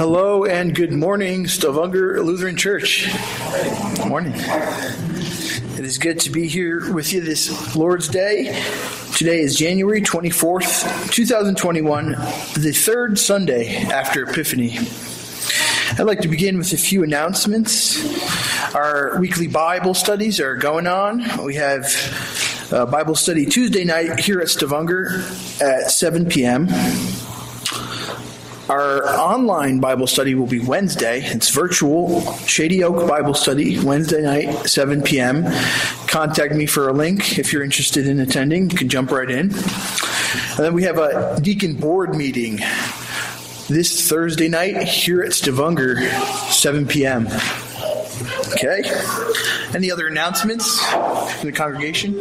Hello and good morning, Stavanger Lutheran Church. Good morning. It is good to be here with you this Lord's Day. Today is January 24th, 2021, the third Sunday after Epiphany. I'd like to begin with a few announcements. Our weekly Bible studies are going on. We have Bible study Tuesday night here at Stavanger at 7 p.m. Our online Bible study will be Wednesday. It's virtual, Shady Oak Bible Study, Wednesday night, 7 p.m. Contact me for a link if you're interested in attending. You can jump right in. And then we have a deacon board meeting this Thursday night here at Stavanger, 7 p.m. Okay. Any other announcements from the congregation?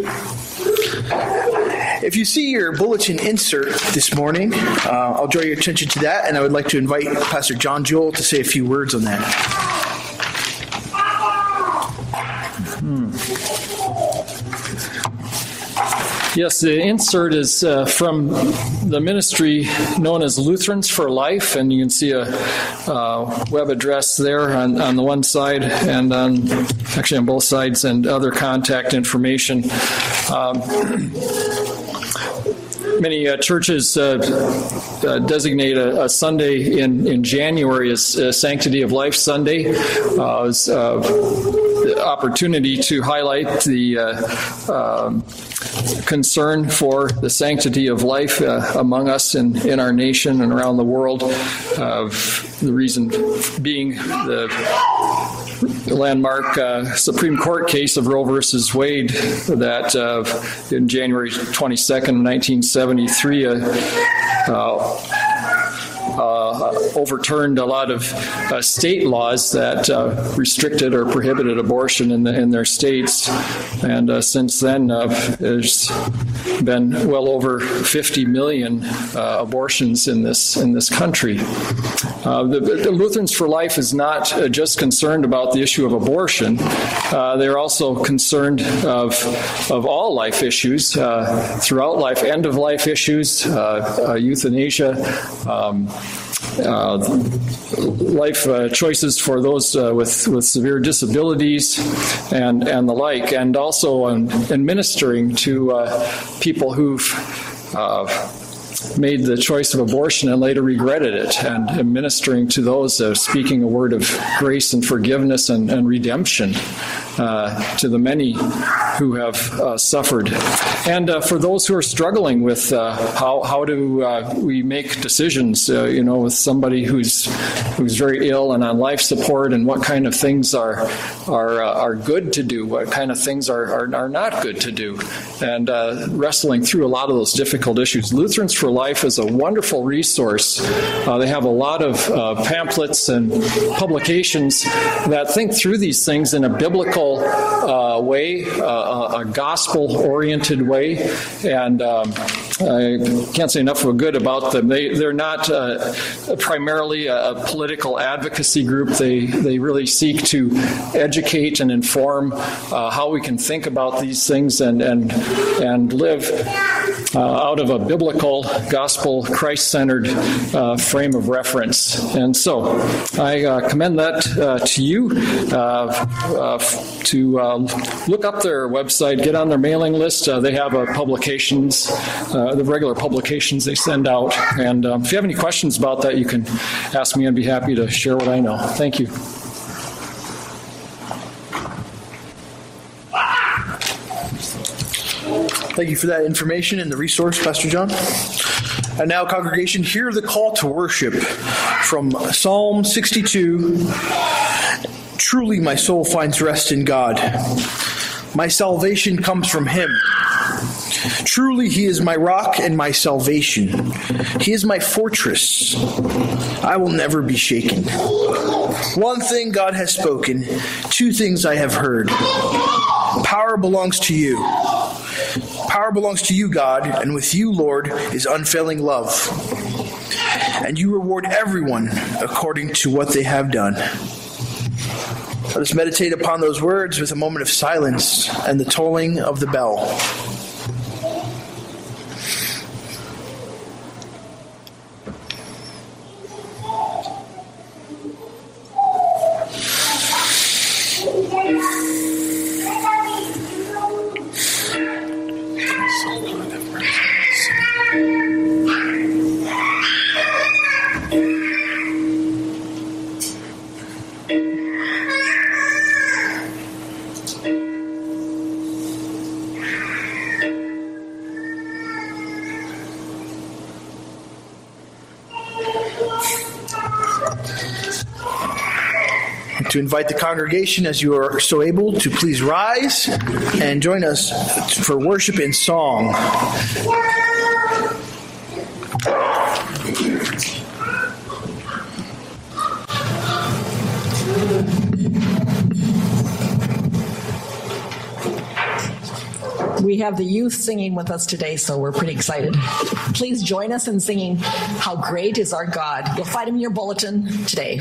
If you see your bulletin insert this morning, I'll draw your attention to that, and I would like to invite Pastor John Joel to say a few words on that. Yes, the insert is from the ministry known as Lutherans for Life, and you can see a web address there on the one side and actually on both sides, and other contact information. Many churches designate a Sunday in January as Sanctity of Life Sunday. It's the opportunity to highlight the concern for the sanctity of life among us in our nation and around the world. The reason being the landmark Supreme Court case of Roe versus Wade that in January 22nd, 1973, overturned a lot of state laws that restricted or prohibited abortion in their states. And since then, there's been well over 50 million abortions in this country. The Lutherans for Life is not just concerned about the issue of abortion. They're also concerned of all life issues throughout life, end-of-life issues, euthanasia, life choices for those with severe disabilities and the like, and also in ministering to people who've made the choice of abortion and later regretted it, and ministering to those, speaking a word of grace and forgiveness and redemption to the many who have suffered. And for those who are struggling with how do we make decisions, with somebody who's very ill and on life support, and what kind of things are good to do, what kind of things are not good to do, and wrestling through a lot of those difficult issues. Lutherans for Life is a wonderful resource. They have a lot of pamphlets and publications that think through these things in a biblical way, a gospel-oriented way, and I can't say enough of good about them. They're not primarily a political advocacy group. They really seek to educate and inform how we can think about these things and live out of a biblical, gospel, Christ-centered frame of reference. And so I commend that to you to look up their website, get on their mailing list. They have publications, the regular publications they send out. And if you have any questions about that, you can ask me. I'd be happy to share what I know. Thank you. Thank you for that information and the resource, Pastor John. And now, congregation, hear the call to worship from Psalm 62. Truly my soul finds rest in God. My salvation comes from Him. Truly He is my rock and my salvation. He is my fortress. I will never be shaken. One thing God has spoken, two things I have heard. Power belongs to you. Power belongs to you, God, and with you, Lord, is unfailing love. And you reward everyone according to what they have done. Let us meditate upon those words with a moment of silence and the tolling of the bell. To invite the congregation, as you are so able, to please rise and join us for worship in song. We have the youth singing with us today, so we're pretty excited. Please join us in singing How Great Is Our God. You'll find him in your bulletin today.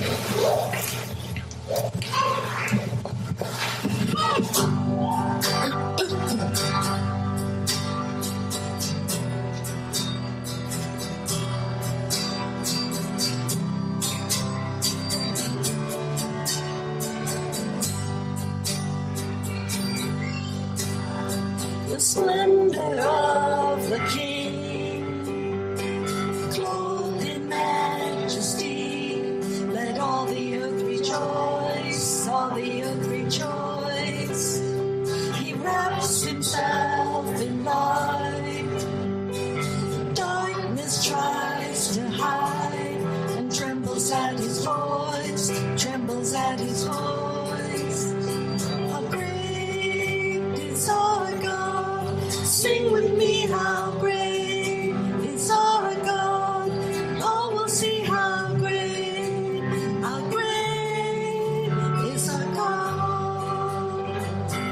The splendor of the King, clothed in majesty, let all the earth rejoice, all the earth rejoice. He wraps himself in light, darkness tries to hide, and trembles at his voice, trembles at his voice. How great is our God, sing with me, how great is our God. Oh, we'll see how great is our God.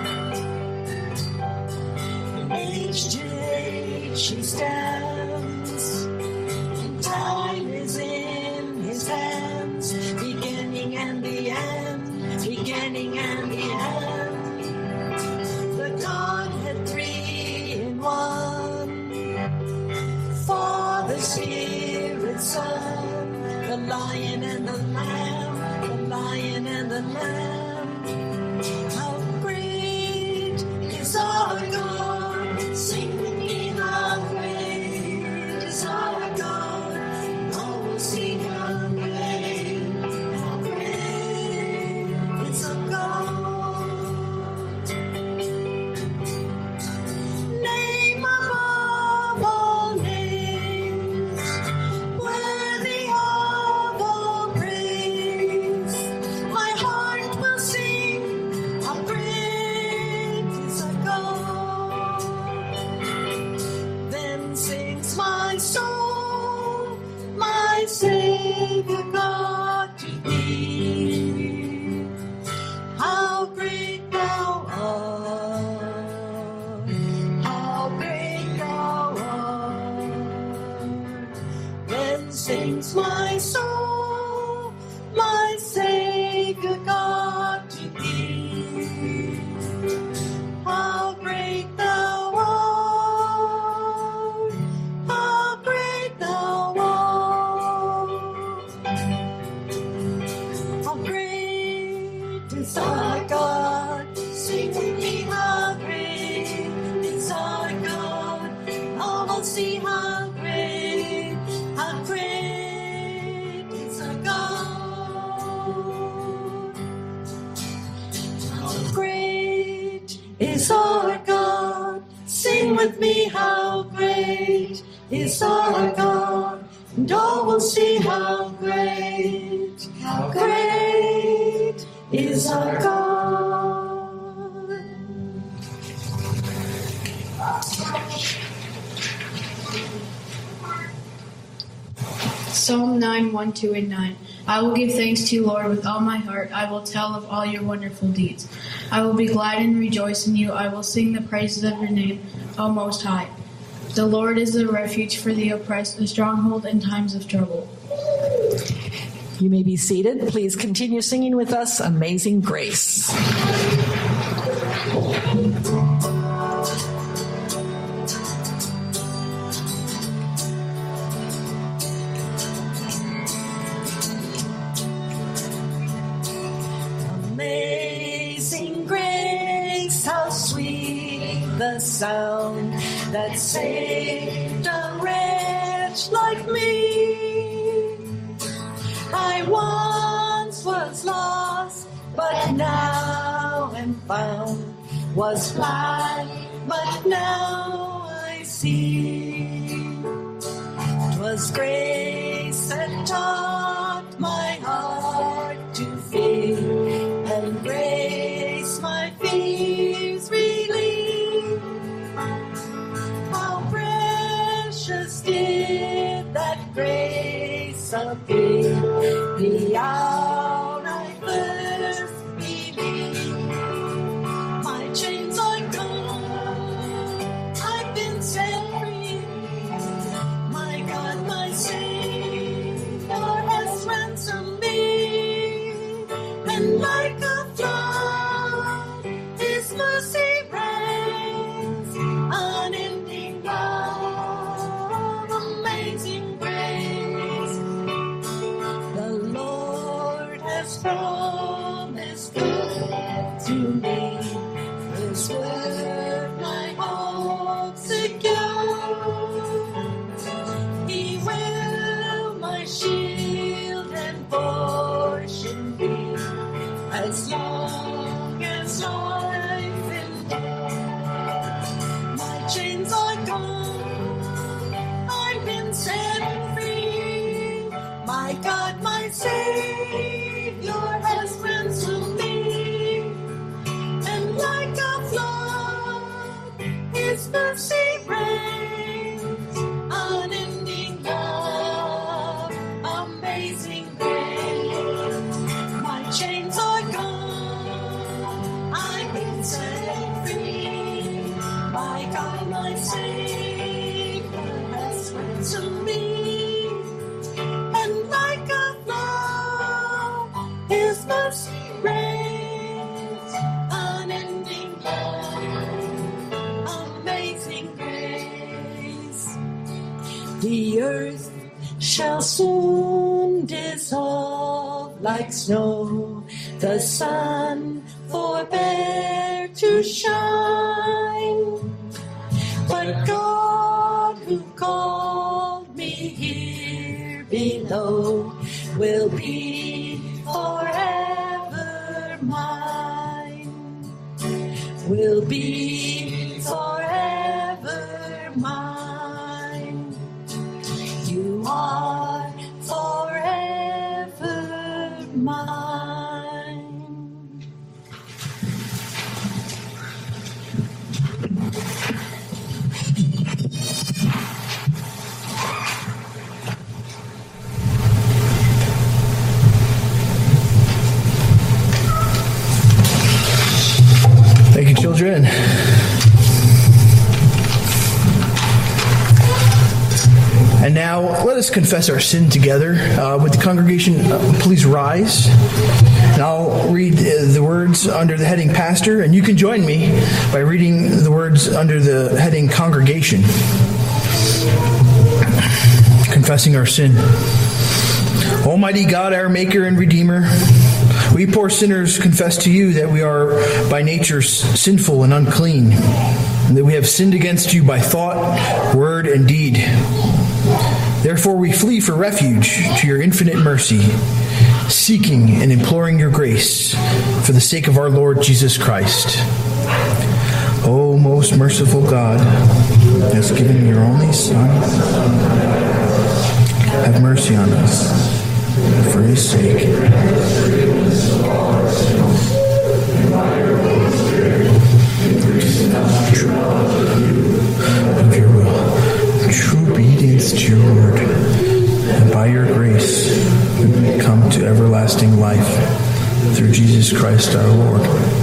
Age to age he stands, and time is in his hands, beginning and the end, beginning and the end. The Godhead three in one, Father, Spirit, Son, the Lion and the Lamb, the Lion and the Lamb. How great is our God, sing with me, how great is our God. Oh, we'll see how great is our God. Name above all names, worthy of all praise. My heart will sing, how great is our God. Then sings my soul, my Savior God, to thee. How great thou art, how great thou art. Then sings my soul, my Savior God, to thee. How great thou art, how great thou art. How great is our God, sing with me, how great is our God. Oh, we'll see how great is our God. How great is our God, sing with me, how great is our God. And oh, we'll see how great is our God. Psalm 9, 1, 2, and 9. I will give thanks to you, Lord, with all my heart. I will tell of all your wonderful deeds. I will be glad and rejoice in you. I will sing the praises of your name, O Most High. The Lord is a refuge for the oppressed, a stronghold in times of trouble. You may be seated. Please continue singing with us, Amazing Grace. Amazing grace, how sweet the sound that saved a wretch like me. I once was lost, but now am found, was blind, but now I see. 'Twas grace that taught my heart to fear, and grace my fears relieved. How precious did that grace appear, the hour I first believed. My chains are gone, I've been set free. My God, my Savior has ransomed me, and like a flood, His mercy reigns, unending love, amazing grace. The Lord has promised good to me, His word my hope secure. He will my shield and portion be, as long as life endures. My chains are gone, I've been set free. My God, my Savior has ransomed me, and like a flood, His mercy reigns, unending love, amazing grace. My chains are gone, I've been set free. My God, my Savior has ransomed me, and like a flood, His mercy reigns, unending love, amazing grace. The earth shall soon dissolve like snow, the sun forbear to shine. But God, who called me here below, will be forever mine. Will be forever mine. You are forever mine. Thank you, children. And now let us confess our sin together. With the congregation, please rise. And I'll read the words under the heading Pastor, and you can join me by reading the words under the heading Congregation. Confessing our sin. Almighty God, our Maker and Redeemer, we poor sinners confess to you that we are by nature sinful and unclean, and that we have sinned against you by thought, word, and deed. Therefore we flee for refuge to your infinite mercy, seeking and imploring your grace for the sake of our Lord Jesus Christ. O most merciful God, who has given your only Son, have mercy on us for His sake. Of your will, true obedience to your word, and by your grace we may come to everlasting life through Jesus Christ our Lord.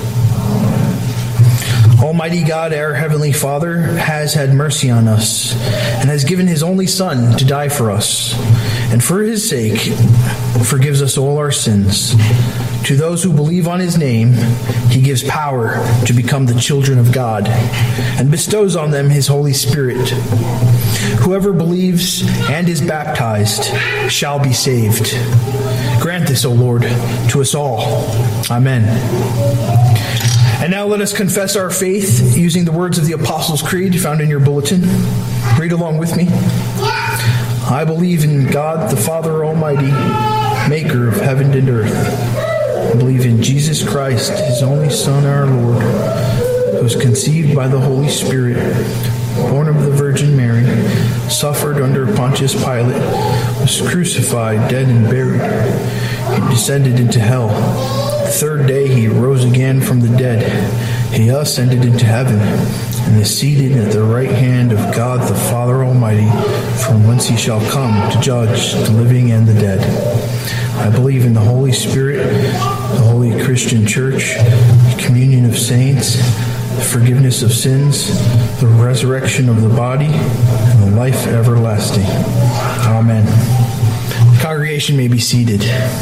Almighty God, our Heavenly Father, has had mercy on us and has given His only Son to die for us, and for His sake forgives us all our sins. To those who believe on His name, He gives power to become the children of God and bestows on them His Holy Spirit. Whoever believes and is baptized shall be saved. Grant this, O Lord, to us all. Amen. And now let us confess our faith using the words of the Apostles' Creed found in your bulletin. Read along with me. I believe in God, the Father Almighty, maker of heaven and earth. I believe in Jesus Christ, his only Son, our Lord, who was conceived by the Holy Spirit, born of the Virgin Mary, suffered under Pontius Pilate, was crucified, dead, and buried. He descended into hell. The third day he rose again from the dead. He ascended into heaven and is seated at the right hand of God the Father Almighty, from whence he shall come to judge the living and the dead. I believe in the Holy Spirit, the Holy Christian Church, the communion of saints, the forgiveness of sins, the resurrection of the body, and the life everlasting. Amen. The congregation may be seated.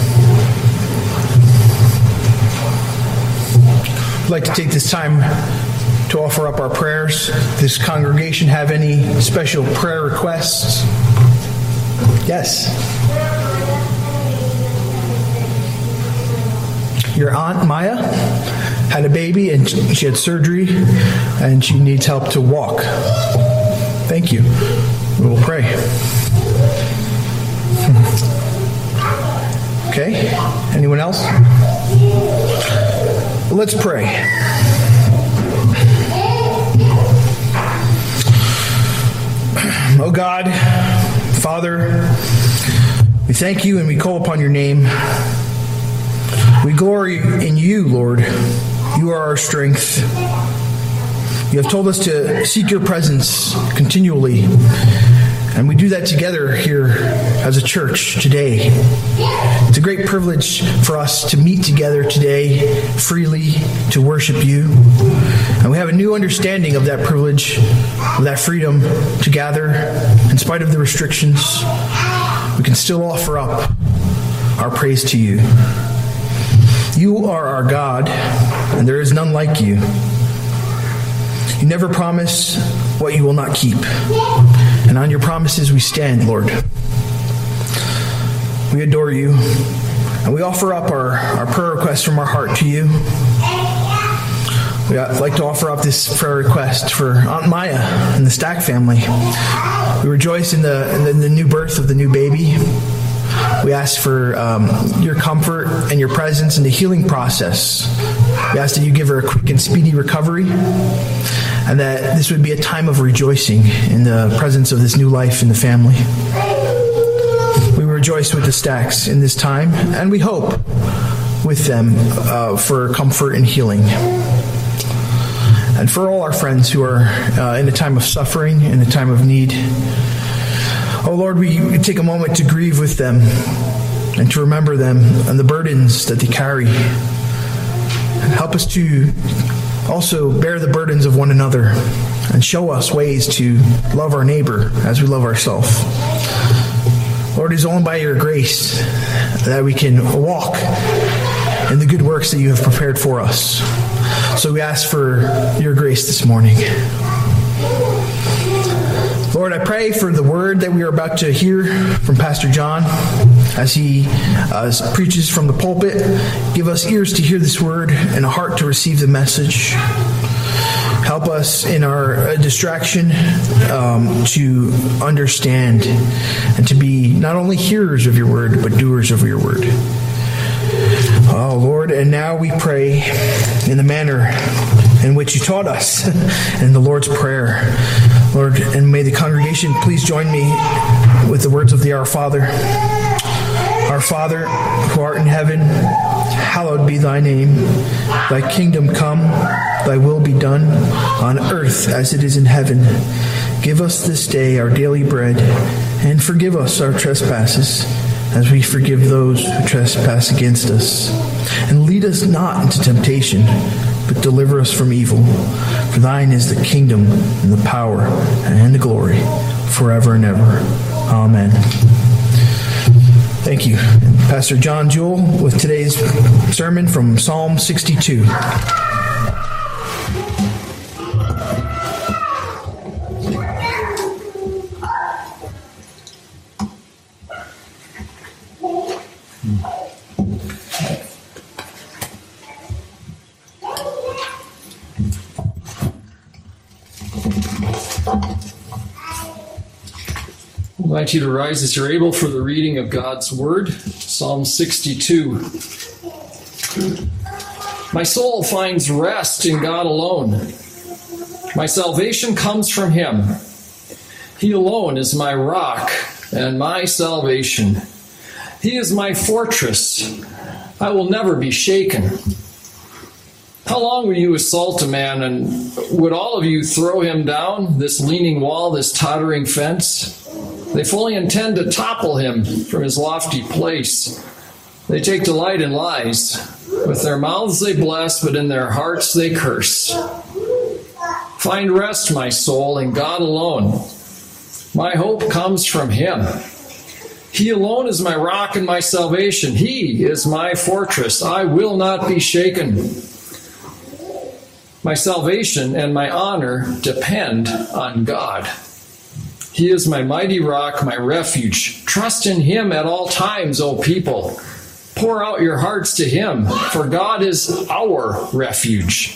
I'd like to take this time to offer up our prayers. Does this congregation have any special prayer requests? Yes. Your Aunt Maya had a baby and she had surgery and she needs help to walk. Thank you. We will pray. Okay. Anyone else? Let's pray. Oh God, Father, we thank you and we call upon your name. We glory in you, Lord. You are our strength. You have told us to seek your presence continually, and we do that together here as a church today. It's a great privilege for us to meet together today freely to worship you. And we have a new understanding of that privilege, of that freedom to gather. In spite of the restrictions, we can still offer up our praise to you. You are our God, and there is none like you. You never promise what you will not keep. And on your promises we stand, Lord. We adore you, and we offer up our prayer requests from our heart to you. We'd like to offer up this prayer request for Aunt Maya and the Stack family. We rejoice in the new birth of the new baby. We ask for your comfort and your presence in the healing process. We ask that you give her a quick and speedy recovery, and that this would be a time of rejoicing in the presence of this new life in the family. We rejoice with the Stacks in this time, and we hope with them for comfort and healing. And for all our friends who are in a time of suffering, in a time of need, oh Lord, we take a moment to grieve with them and to remember them and the burdens that they carry. Help us to also bear the burdens of one another and show us ways to love our neighbor as we love ourselves. Lord, it is only by your grace that we can walk in the good works that you have prepared for us. So we ask for your grace this morning. Lord, I pray for the word that we are about to hear from Pastor John as he preaches from the pulpit. Give us ears to hear this word and a heart to receive the message. Help us in our distraction to understand and to be not only hearers of your word, but doers of your word. Oh, Lord, and now we pray in the manner in which you taught us in the Lord's Prayer. Lord, and may the congregation please join me with the words of the Our Father. Our Father, who art in heaven, hallowed be thy name. Thy kingdom come, thy will be done, on earth as it is in heaven. Give us this day our daily bread, and forgive us our trespasses, as we forgive those who trespass against us. And lead us not into temptation, but deliver us from evil. For thine is the kingdom, and the power, and the glory, forever and ever. Amen. Thank you. Pastor John Jewell with today's sermon from Psalm 62. I invite you to rise as you're able for the reading of God's Word. Psalm 62. My soul finds rest in God alone. My salvation comes from Him. He alone is my rock and my salvation. He is my fortress. I will never be shaken. How long will you assault a man, and would all of you throw him down, this leaning wall, this tottering fence? They fully intend to topple him from his lofty place. They take delight in lies. With their mouths they bless, but in their hearts they curse. Find rest, my soul, in God alone. My hope comes from Him. He alone is my rock and my salvation. He is my fortress. I will not be shaken. My salvation and my honor depend on God. He is my mighty rock, my refuge. Trust in Him at all times, O people. Pour out your hearts to Him, for God is our refuge.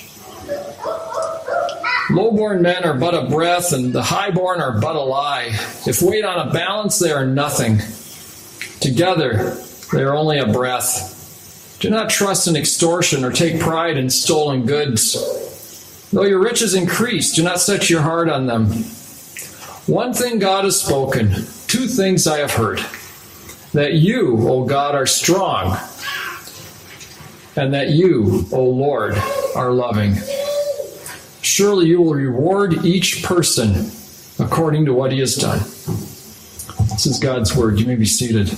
Low-born men are but a breath, and the high-born are but a lie. If weighed on a balance, they are nothing. Together, they are only a breath. Do not trust in extortion or take pride in stolen goods. Though your riches increase, do not set your heart on them. One thing God has spoken, two things I have heard. That you, O God, are strong, and that you, O Lord, are loving. Surely you will reward each person according to what he has done. This is God's word. You may be seated.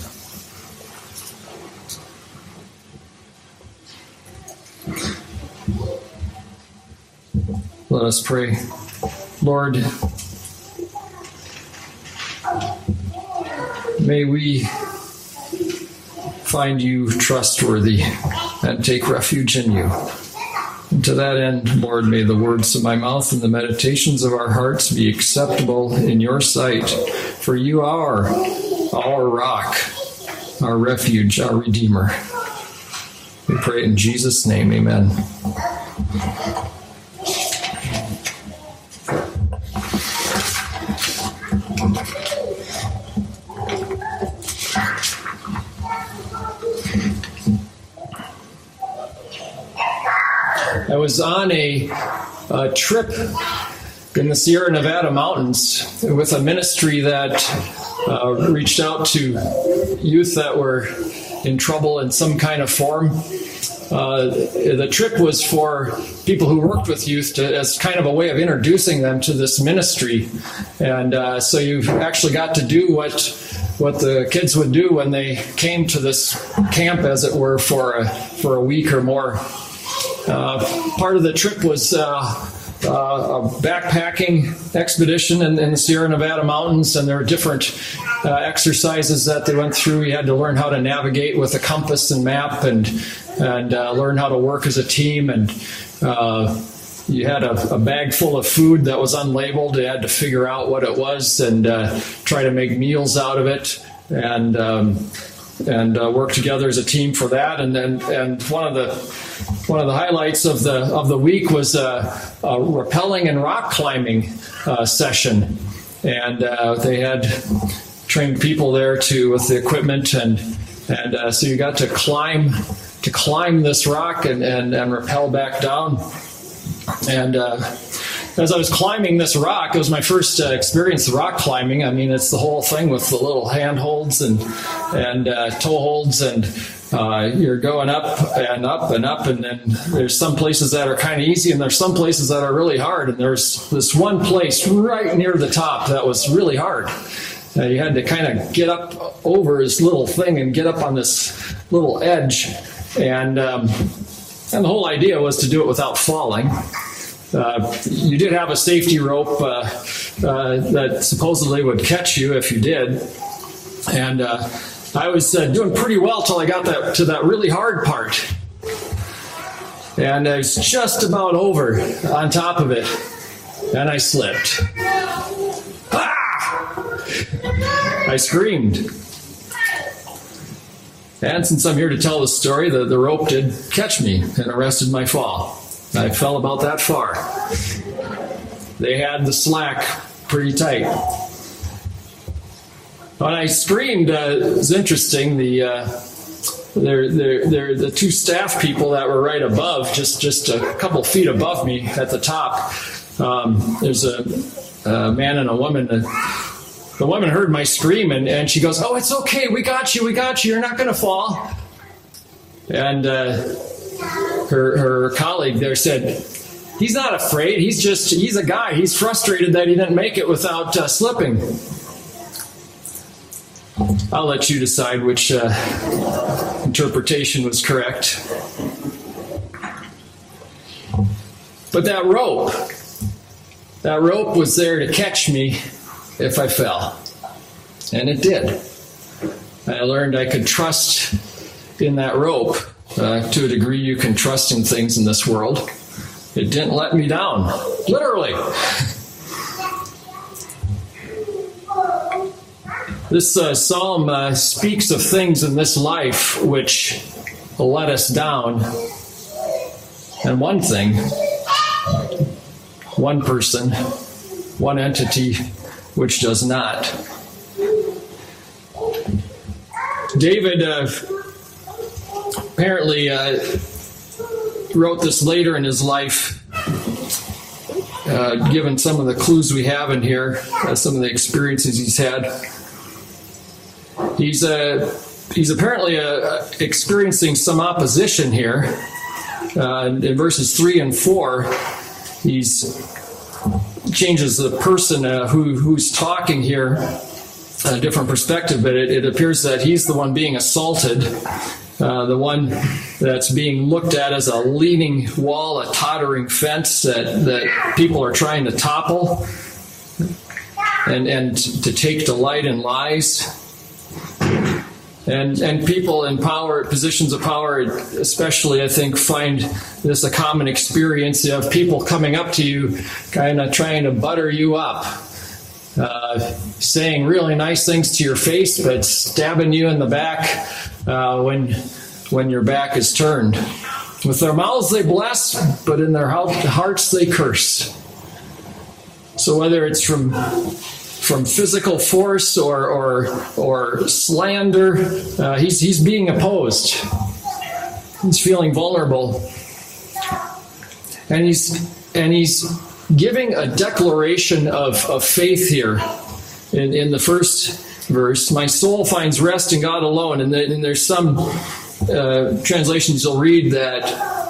Let us pray. Lord, may we find you trustworthy and take refuge in you. And to that end, Lord, may the words of my mouth and the meditations of our hearts be acceptable in your sight. For you are our rock, our refuge, our Redeemer. We pray in Jesus' name, amen. I was on a trip in the Sierra Nevada mountains with a ministry that reached out to youth that were in trouble in some kind of form. The trip was for people who worked with youth as kind of a way of introducing them to this ministry. And so you actually got to do what the kids would do when they came to this camp, as it were, for a week or more. Part of the trip was a backpacking expedition in the Sierra Nevada mountains, and there were different exercises that they went through. You had to learn how to navigate with a compass and map, and learn how to work as a team. And you had a bag full of food that was unlabeled. You had to figure out what it was and try to make meals out of it, and work together as a team for that. And one of the highlights of the week was a rappelling and rock climbing session, and they had trained people there with the equipment, and so you got to climb this rock and rappel back down. And as I was climbing this rock, it was my first experience rock climbing. I mean, it's the whole thing with the little handholds and toe holds, and you're going up and up and up, and then there's some places that are kind of easy, and there's some places that are really hard, and there's this one place right near the top that was really hard. You had to kind of get up over this little thing and get up on this little edge, and the whole idea was to do it without falling. You did have a safety rope that supposedly would catch you if you did. And I was doing pretty well till I got to that really hard part. And I was just about over on top of it. And I slipped. Ah! I screamed. And since I'm here to tell the story, the rope did catch me and arrested my fall. I fell about that far. They had the slack pretty tight. When I screamed, it was interesting. The two staff people that were right above, just a couple feet above me at the top, there's a man and a woman. The woman heard my scream, and she goes, "Oh, it's okay. We got you. You're not going to fall." And her colleague there said, "He's not afraid. He's a guy. He's frustrated that he didn't make it without slipping." I'll let you decide which interpretation was correct. But that rope was there to catch me if I fell. And it did. I learned I could trust in that rope to a degree you can trust in things in this world. It didn't let me down, literally. This psalm speaks of things in this life which let us down. And one thing, one person, one entity which does not. David apparently wrote this later in his life, given some of the clues we have in here, some of the experiences he's had. He's apparently experiencing some opposition here. In verses 3 and 4, he changes the person who's talking here, a different perspective, but it appears that he's the one being assaulted, the one that's being looked at as a leaning wall, a tottering fence that people are trying to topple and to take delight in lies. And people in power, positions of power, especially, I think, find this a common experience of people coming up to you, kind of trying to butter you up, saying really nice things to your face, but stabbing you in the back when your back is turned. With their mouths they bless, but in their hearts they curse. So whether it's from physical force or slander, he's being opposed. He's feeling vulnerable, and he's giving a declaration of faith here. In the first verse, my soul finds rest in God alone, and there's some translations you'll read that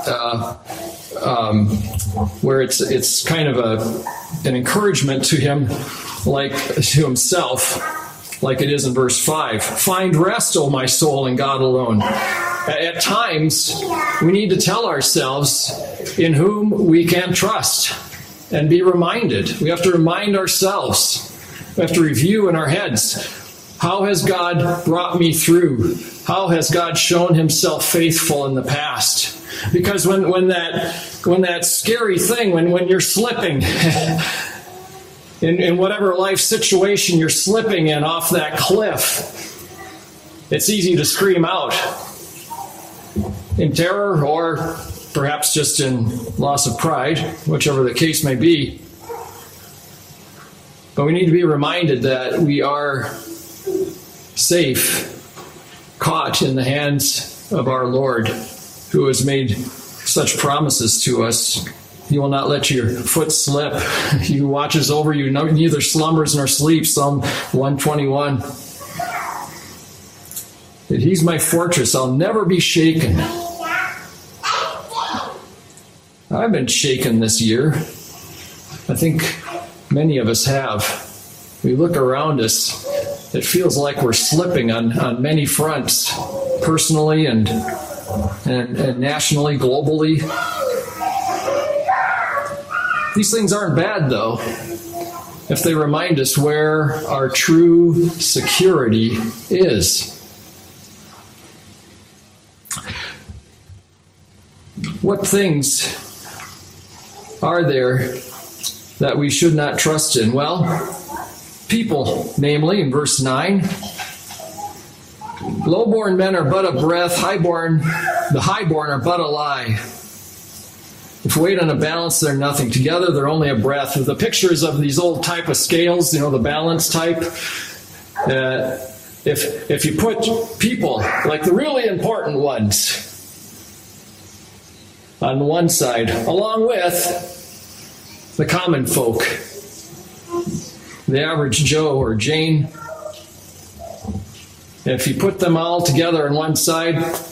where it's kind of an encouragement to him. Like to himself, like it is in verse 5. Find rest, O my soul, in God alone. At times, we need to tell ourselves in whom we can trust and be reminded. We have to remind ourselves. We have to review in our heads. How has God brought me through? How has God shown himself faithful in the past? Because when that scary thing, when you're slipping, in whatever life situation you're slipping in off that cliff, it's easy to scream out in terror or perhaps just in loss of pride, whichever the case may be. But we need to be reminded that we are safe, caught in the hands of our Lord, who has made such promises to us. He will not let your foot slip. He watches over you, neither slumbers nor sleeps. Psalm 121. He's my fortress. I'll never be shaken. I've been shaken this year. I think many of us have. We look around us. It feels like we're slipping on many fronts, personally and nationally, globally. These things aren't bad, though, if they remind us where our true security is. What things are there that we should not trust in? Well, people, namely, in verse 9. Low-born men are but a breath, the highborn are but a lie. If weighed on a balance, they're nothing. Together, they're only a breath. The pictures of these old type of scales, the balance type, If you put people, like the really important ones, on one side, along with the common folk, the average Joe or Jane, if you put them all together on one side,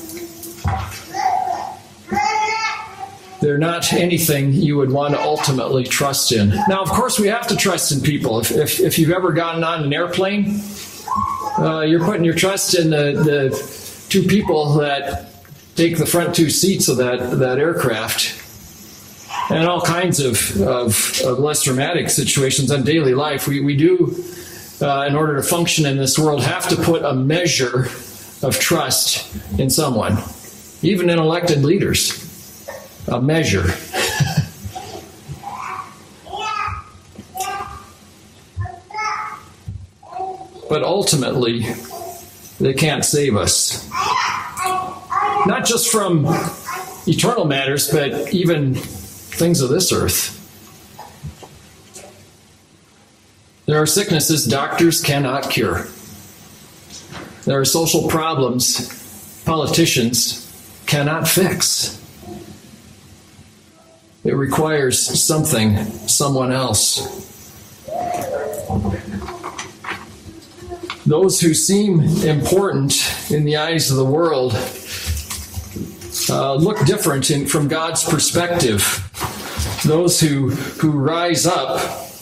they're not anything you would want to ultimately trust in. Now, of course, we have to trust in people. If you've ever gotten on an airplane, you're putting your trust in the two people that take the front two seats of that aircraft. And all kinds of less dramatic situations in daily life. We do, in order to function in this world, have to put a measure of trust in someone, even in elected leaders. A measure. But ultimately, they can't save us. Not just from eternal matters, but even things of this earth. There are sicknesses doctors cannot cure. There are social problems politicians cannot fix. It requires someone else. Those who seem important in the eyes of the world look different from God's perspective. Those who rise up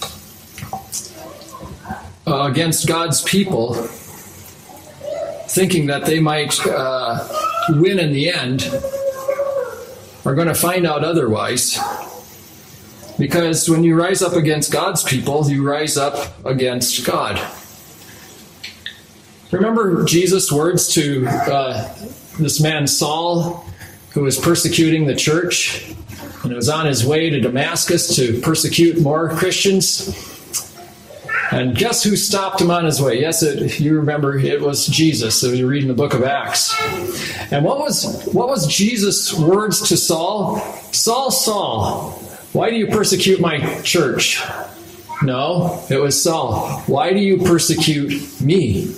against God's people, thinking that they might win in the end, are going to find out otherwise. Because when you rise up against God's people, you rise up against God. Remember Jesus' words to this man Saul, who was persecuting the church and was on his way to Damascus to persecute more Christians? And guess who stopped him on his way? Yes, you remember, it was Jesus. So you're reading the book of Acts. And what was Jesus' words to Saul? Saul, Saul, why do you persecute my church? No, it was Saul. Why do you persecute me?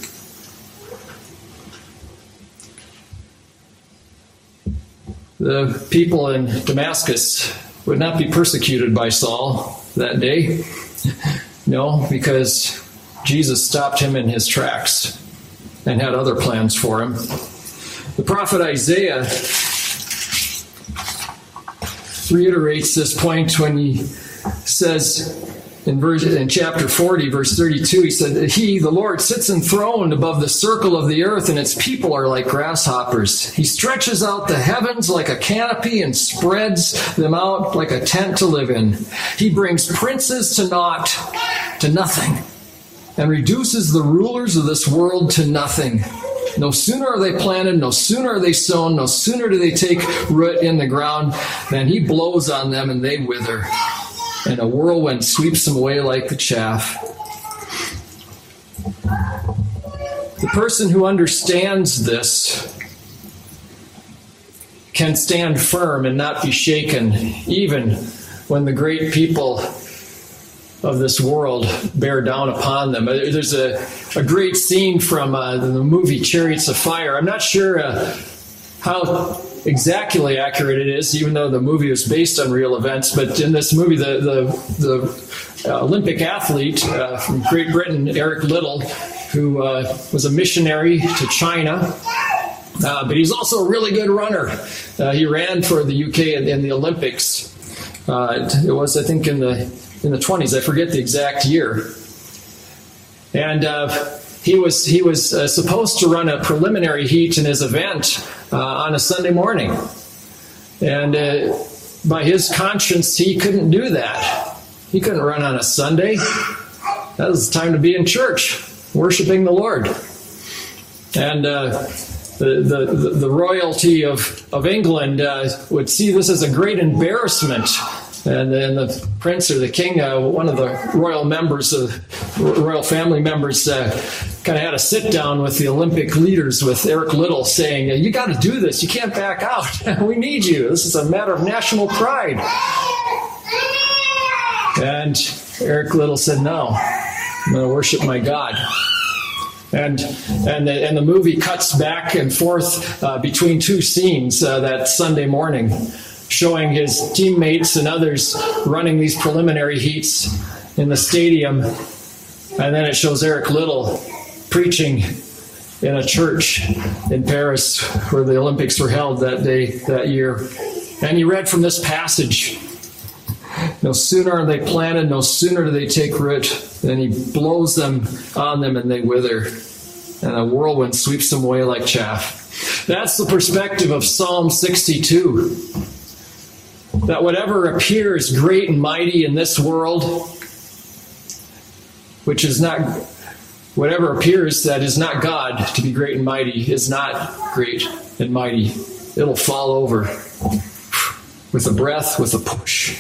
The people in Damascus would not be persecuted by Saul that day. No, because Jesus stopped him in his tracks and had other plans for him. The prophet Isaiah reiterates this point when he says in chapter 40, verse 32, he said, He, the Lord, sits enthroned above the circle of the earth, and its people are like grasshoppers. He stretches out the heavens like a canopy and spreads them out like a tent to live in. He brings princes to naught, to nothing, and reduces the rulers of this world to nothing. No sooner are they planted, no sooner are they sown, no sooner do they take root in the ground than he blows on them and they wither. And a whirlwind sweeps them away like the chaff. The person who understands this can stand firm and not be shaken, even when the great people of this world bear down upon them. There's a great scene from the movie Chariots of Fire. I'm not sure how exactly accurate it is, even though the movie was based on real events. But in this movie, the Olympic athlete from Great Britain, Eric Liddell, who was a missionary to China, but he's also a really good runner. He ran for the UK in the Olympics. It was, I think, in the 20s. I forget the exact year. And he was supposed to run a preliminary heat in his event on a Sunday morning. And by his conscience, he couldn't do that. He couldn't run on a Sunday. That was the time to be in church, worshiping the Lord. And the royalty of England would see this as a great embarrassment. And then the prince or the king, one of the royal family members, kind of had a sit down with the Olympic leaders, with Eric Liddell, saying, "You got to do this. You can't back out. We need you. This is a matter of national pride." And Eric Liddell said, "No, I'm going to worship my God." And the movie cuts back and forth between two scenes that Sunday morning, showing his teammates and others running these preliminary heats in the stadium. And then it shows Eric Liddell preaching in a church in Paris where the Olympics were held that year. And he read from this passage. No sooner are they planted, no sooner do they take root, than he blows them on them and they wither. And a whirlwind sweeps them away like chaff. That's the perspective of Psalm 62. That whatever appears great and mighty in this world, which is not, whatever appears that is not God to be great and mighty, is not great and mighty. It'll fall over with a breath, with a push.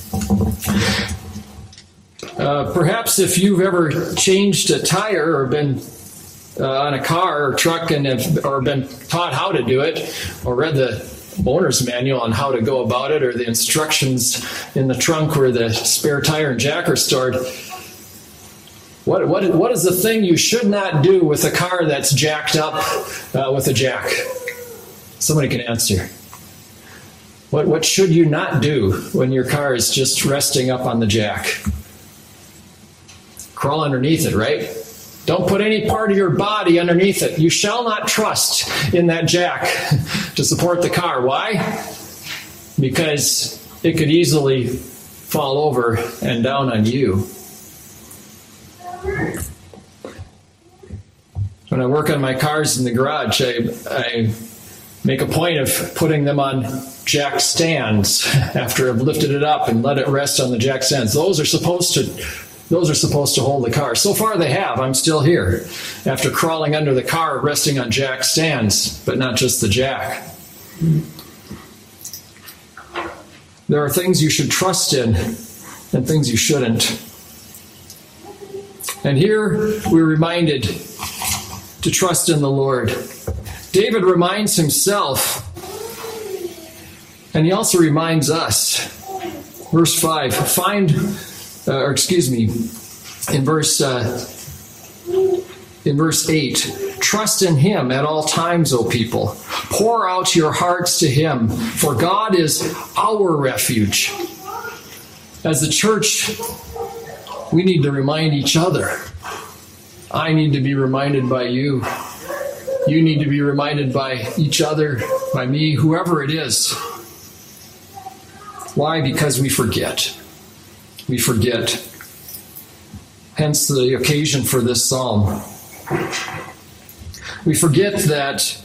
Perhaps if you've ever changed a tire or been on a car or truck or been taught how to do it, or read the owner's manual on how to go about it, or the instructions in the trunk where the spare tire and jack are stored, what is the thing you should not do with a car that's jacked up with a jack? Somebody can answer. What should you not do when your car is just resting up on the jack? Crawl underneath it, right? Don't put any part of your body underneath it. You shall not trust in that jack to support the car. Why? Because it could easily fall over and down on you. When I work on my cars in the garage, I make a point of putting them on jack stands after I've lifted it up and let it rest on the jack stands. Those are supposed to hold the car. So far they have. I'm still here after crawling under the car, resting on jack stands, but not just the jack. There are things you should trust in and things you shouldn't. And here we're reminded to trust in the Lord. David reminds himself, and he also reminds us. Verse 5, in verse 8, trust in him at all times, O people. Pour out your hearts to him, for God is our refuge. As the church, we need to remind each other. I need to be reminded by you. You need to be reminded by each other, by me, whoever it is. Why? Because we forget. We forget. Hence the occasion for this psalm. We forget that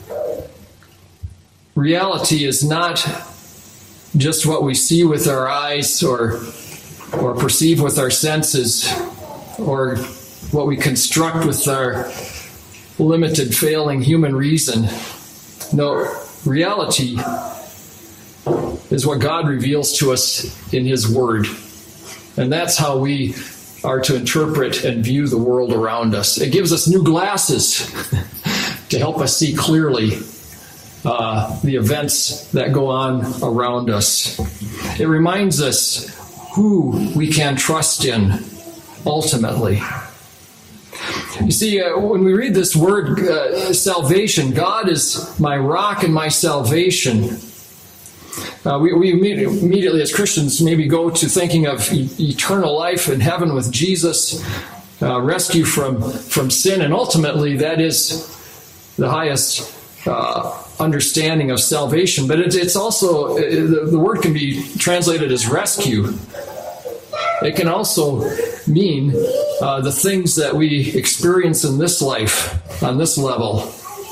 reality is not just what we see with our eyes or perceive with our senses or what we construct with our limited, failing human reason. No, reality is what God reveals to us in his word. And that's how we are to interpret and view the world around us. It gives us new glasses to help us see clearly the events that go on around us. It reminds us who we can trust in ultimately. You see, when we read this word, salvation, God is my rock and my salvation. We immediately, as Christians, maybe go to thinking of eternal life in heaven with Jesus, rescue from sin, and ultimately that is the highest understanding of salvation. But it's also, the word can be translated as rescue. It can also mean the things that we experience in this life, on this level.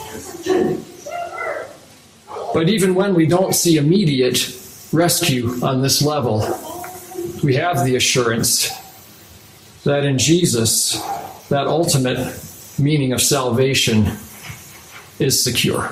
But even when we don't see immediate rescue on this level, we have the assurance that in Jesus, that ultimate meaning of salvation is secure.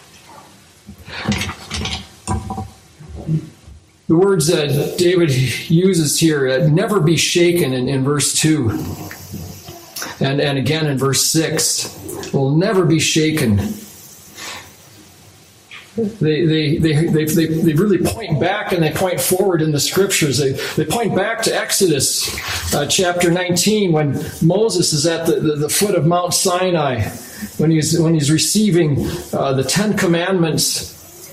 The words that David uses here, never be shaken in verse 2, and again in verse 6, will never be shaken. They really point back and they point forward in the scriptures. They point back to Exodus chapter 19 when Moses is at the foot of Mount Sinai, when he's receiving the 10 Commandments.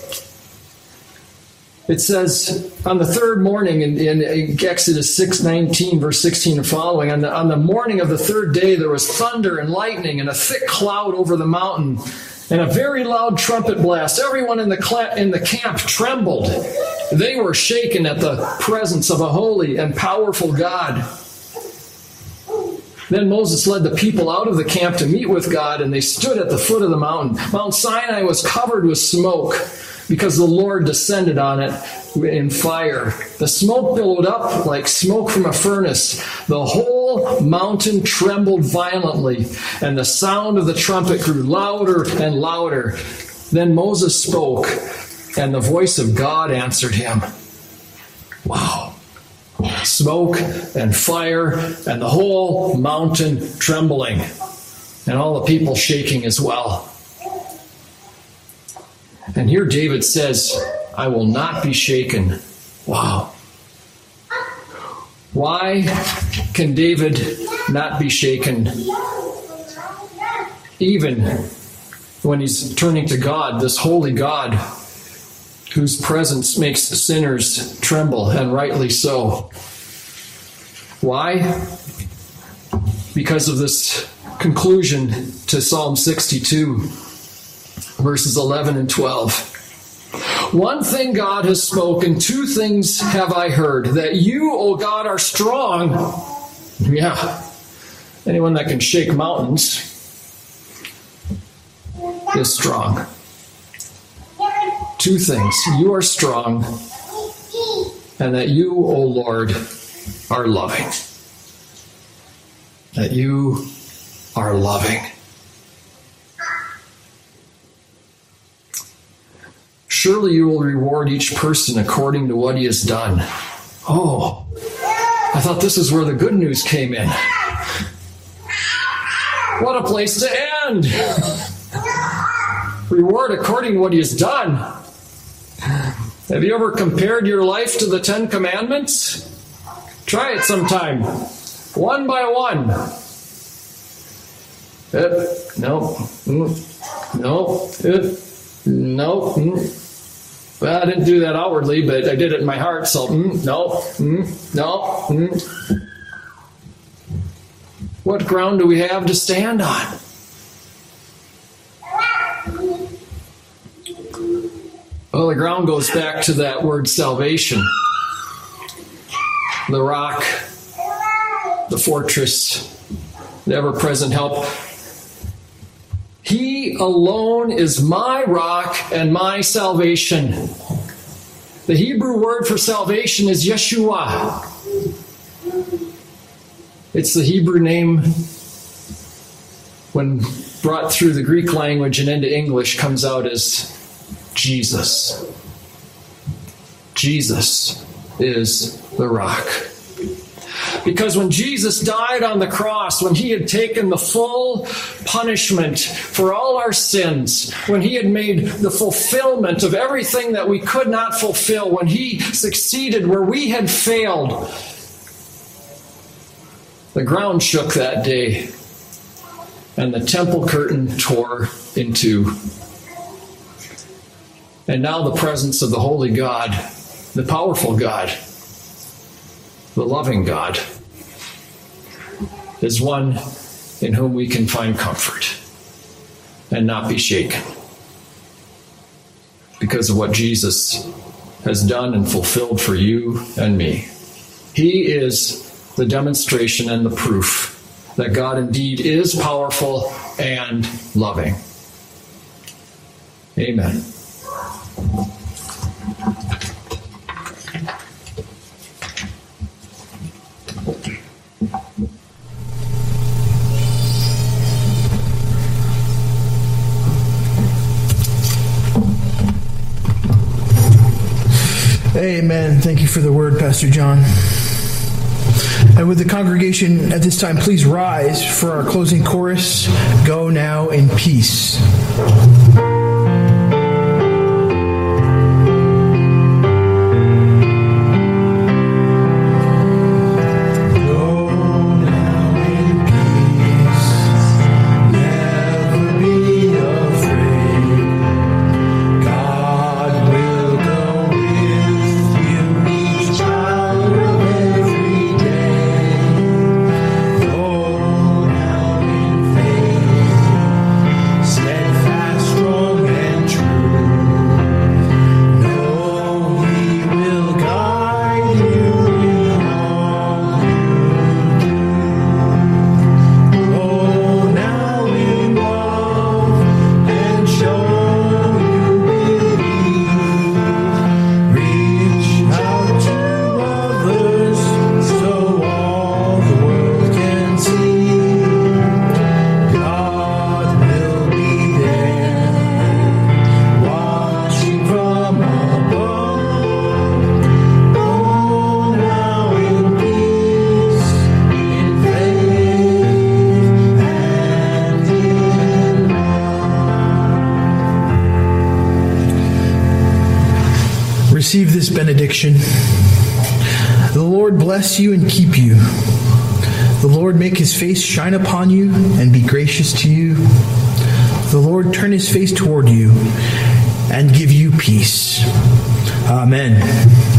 It says on the third morning in Exodus 6:19, verse 16 and following, on the morning of the third day there was thunder and lightning and a thick cloud over the mountain and a very loud trumpet blast. Everyone in the camp trembled. They were shaken at the presence of a holy and powerful God. Then Moses led the people out of the camp to meet with God, and they stood at the foot of the mountain. Mount Sinai was covered with smoke because the Lord descended on it in fire. The smoke billowed up like smoke from a furnace. The whole mountain trembled violently, and the sound of the trumpet grew louder and louder. Then Moses spoke, and the voice of God answered him. Wow. Smoke and fire, and the whole mountain trembling, and all the people shaking as well. And here David says, I will not be shaken. Wow. Why can David not be shaken? Even when he's turning to God, this holy God, whose presence makes sinners tremble, and rightly so. Why? Because of this conclusion to Psalm 62, verses 11 and 12. One thing God has spoken, two things have I heard, that you, O God, are strong. Yeah. Anyone that can shake mountains is strong. Two things. You are strong, and that you, O Lord, are loving. That you are loving. Surely you will reward each person according to what he has done. Oh, I thought this is where the good news came in. What a place to end. Reward according to what he has done. Have you ever compared your life to the 10 Commandments? Try it sometime. One by one. No. Well, I didn't do that outwardly, but I did it in my heart, so no. What ground do we have to stand on? Well, the ground goes back to that word salvation. The rock, the fortress, the ever-present help. He alone is my rock and my salvation. The Hebrew word for salvation is Yeshua. It's the Hebrew name, when brought through the Greek language and into English, comes out as Jesus. Jesus is the rock. Because when Jesus died on the cross, when he had taken the full punishment for all our sins, when he had made the fulfillment of everything that we could not fulfill, when he succeeded where we had failed, the ground shook that day, and the temple curtain tore in two. And now the presence of the holy God, the powerful God, the loving God, is one in whom we can find comfort and not be shaken because of what Jesus has done and fulfilled for you and me. He is the demonstration and the proof that God indeed is powerful and loving. Amen. Amen. Thank you for the word, Pastor John. And with the congregation at this time, please rise for our closing chorus, Go Now in Peace. Receive this benediction. The Lord bless you and keep you. The Lord make his face shine upon you and be gracious to you. The Lord turn his face toward you and give you peace. Amen.